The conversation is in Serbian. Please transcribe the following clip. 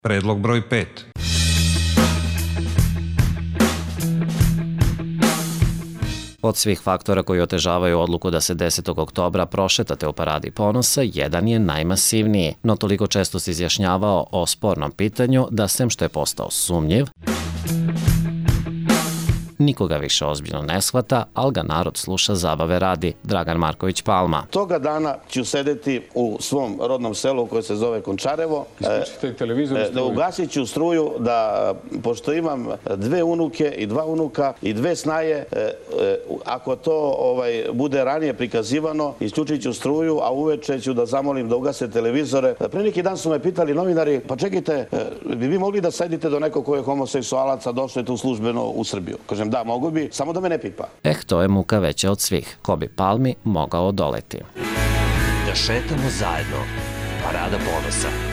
Predlog broj 5. Od svih faktora koji otežavaju odluku da se 10. oktobra prošetate u Paradi ponosa, jedan je najmasivniji, no toliko često se izjašnjavao o spornom pitanju da sem što je postao sumnjiv, nikoga više ozbiljno ne shvata, ali ga narod sluša zabave radi. Dragan Marković Palma. Toga dana ću sedeti u svom rodnom selu koje se zove Končarevo. Isključite televizor i struju. Ugasit ću struju da, pošto imam 2 unuke i 2 unuka i 2 snaje, ako to bude ranije prikazivano, isključit ću struju, a uveče ću da zamolim da ugase televizore. Pre neki dan su me pitali novinari, pa čekajte, bi vi mogli da sedite do nekog ko je homoseksualac, a došli u službeno u Srbiju? Kažem, da, mogu bi, samo da me ne pipa. To je muka veća od svih. Ko bi Palmi mogao odoleti? Da šetamo zajedno. Parada ponosa.